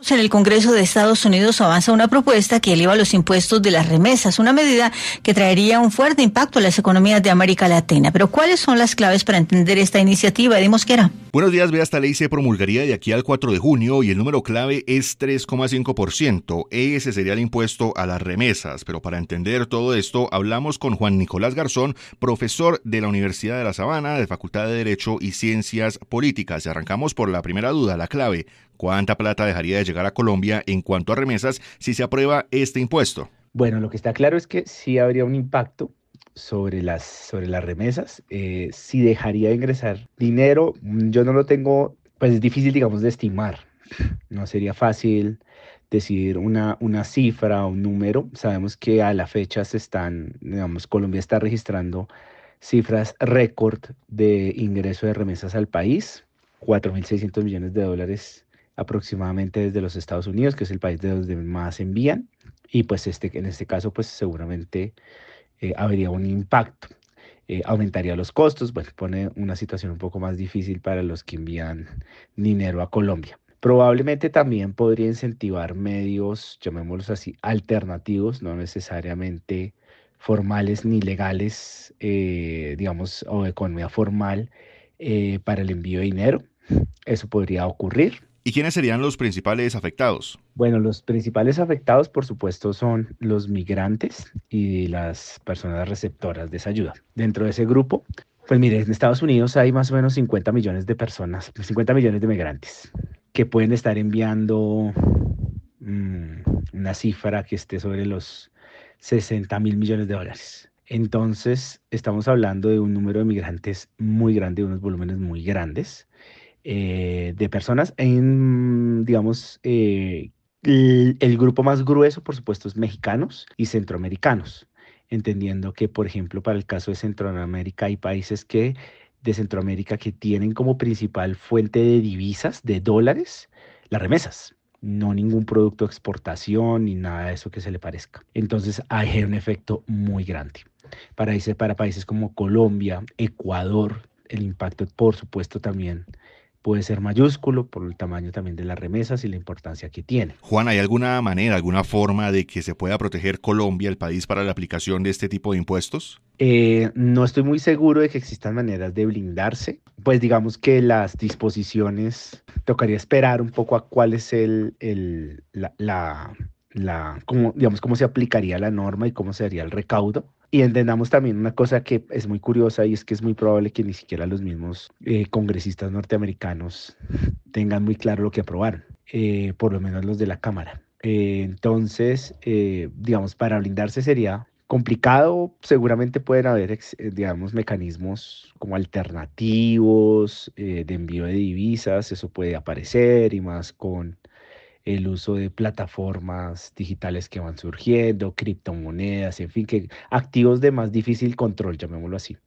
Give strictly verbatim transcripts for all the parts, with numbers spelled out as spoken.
En el Congreso de Estados Unidos avanza una propuesta que eleva los impuestos de las remesas, una medida que traería un fuerte impacto a las economías de América Latina. Pero ¿cuáles son las claves para entender esta iniciativa? Eddy Mosquera. Buenos días, vea, esta ley se promulgaría de aquí al cuatro de junio y el número clave es tres coma cinco por ciento. Ese sería el impuesto a las remesas. Pero para entender todo esto, hablamos con Juan Nicolás Garzón, profesor de la Universidad de La Sabana, de Facultad de Derecho y Ciencias Políticas. Y arrancamos por la primera duda, la clave. ¿Cuánta plata dejaría de llegar a Colombia en cuanto a remesas si se aprueba este impuesto? Bueno, lo que está claro es que sí habría un impacto sobre las, sobre las remesas. Eh, si dejaría de ingresar dinero, yo no lo tengo, pues es difícil, digamos, de estimar. No sería fácil decidir una, una cifra o un número. Sabemos que a la fecha se están, digamos, Colombia está registrando cifras récord de ingreso de remesas al país, cuatro mil seiscientos millones de dólares aproximadamente desde los Estados Unidos, que es el país de donde más envían, y pues este, en este caso pues seguramente eh, habría un impacto, eh, aumentaría los costos, bueno, pone una situación un poco más difícil para los que envían dinero a Colombia. Probablemente también podría incentivar medios, llamémoslos así, alternativos, no necesariamente formales ni legales, eh, digamos, o de economía formal eh, para el envío de dinero. Eso podría ocurrir. ¿Y quiénes serían los principales afectados? Bueno, los principales afectados, por supuesto, son los migrantes y las personas receptoras de esa ayuda. Dentro de ese grupo, pues mire, en Estados Unidos hay más o menos cincuenta millones de personas, cincuenta millones de migrantes que pueden estar enviando mmm, una cifra que esté sobre los sesenta mil millones de dólares. Entonces, estamos hablando de un número de migrantes muy grande, de unos volúmenes muy grandes. Eh, de personas en, digamos, eh, el, el grupo más grueso, por supuesto, es mexicanos y centroamericanos, entendiendo que, por ejemplo, para el caso de Centroamérica hay países que, de Centroamérica que tienen como principal fuente de divisas, de dólares, las remesas, no ningún producto de exportación ni nada de eso que se le parezca. Entonces hay un efecto muy grande. Para, ese, para países como Colombia, Ecuador, el impacto, por supuesto, también puede ser mayúsculo por el tamaño también de las remesas y la importancia que tiene. Juan, ¿hay alguna manera, alguna forma de que se pueda proteger Colombia, el país, para la aplicación de este tipo de impuestos? Eh, no estoy muy seguro de que existan maneras de blindarse. Pues digamos que las disposiciones, tocaría esperar un poco a cuál es el, el la, la, la cómo, digamos, cómo se aplicaría la norma y cómo se haría el recaudo. Y entendamos también una cosa que es muy curiosa y es que es muy probable que ni siquiera los mismos eh, congresistas norteamericanos tengan muy claro lo que aprobaron, eh, por lo menos los de la Cámara. Eh, entonces, eh, digamos, para blindarse sería complicado. Seguramente pueden haber, ex, eh, digamos, mecanismos como alternativos eh, de envío de divisas, eso puede aparecer y más con el uso de plataformas digitales que van surgiendo, criptomonedas, en fin, que activos de más difícil control, llamémoslo así.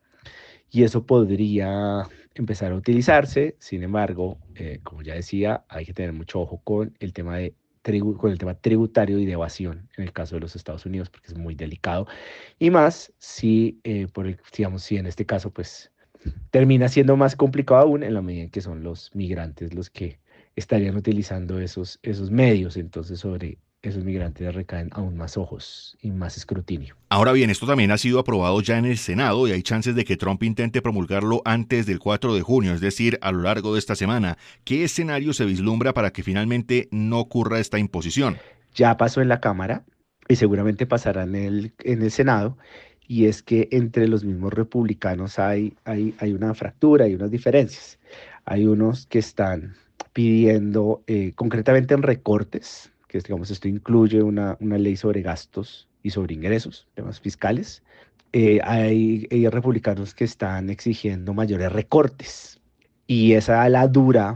Y eso podría empezar a utilizarse. Sin embargo, eh, como ya decía, hay que tener mucho ojo con el tema de tribu con el tema tributario y de evasión en el caso de los Estados Unidos, porque es muy delicado. Y más si, eh, por el, digamos, si en este caso, pues, termina siendo más complicado aún en la medida en que son los migrantes los que estarían utilizando esos, esos medios, entonces sobre esos migrantes recaen aún más ojos y más escrutinio. Ahora bien, esto también ha sido aprobado ya en el Senado y hay chances de que Trump intente promulgarlo antes del cuatro de junio, es decir, a lo largo de esta semana. ¿Qué escenario se vislumbra para que finalmente no ocurra esta imposición? Ya pasó en la Cámara y seguramente pasará en el, en el Senado, y es que entre los mismos republicanos hay, hay, hay una fractura, hay unas diferencias. Hay unos que están pidiendo, eh, concretamente en recortes, que es, digamos, esto incluye una, una ley sobre gastos y sobre ingresos, temas fiscales. Eh, hay, hay republicanos que están exigiendo mayores recortes, y esa ala dura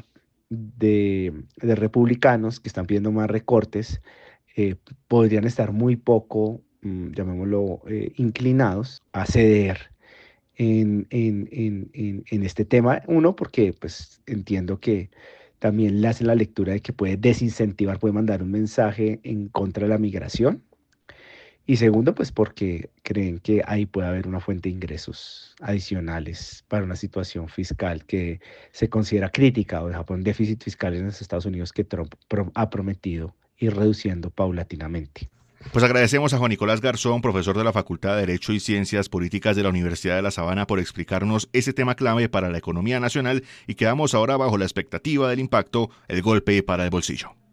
de, de republicanos que están pidiendo más recortes eh, podrían estar muy poco, mm, llamémoslo, eh, inclinados a ceder en, en, en, en, en este tema. Uno, porque pues entiendo que también le hacen la lectura de que puede desincentivar, puede mandar un mensaje en contra de la migración. Y segundo, pues porque creen que ahí puede haber una fuente de ingresos adicionales para una situación fiscal que se considera crítica, o Japón, déficit fiscal en los Estados Unidos que Trump pro- ha prometido ir reduciendo paulatinamente. Pues agradecemos a Juan Nicolás Garzón, profesor de la Facultad de Derecho y Ciencias Políticas de la Universidad de La Sabana, por explicarnos ese tema clave para la economía nacional y quedamos ahora bajo la expectativa del impacto, el golpe para el bolsillo.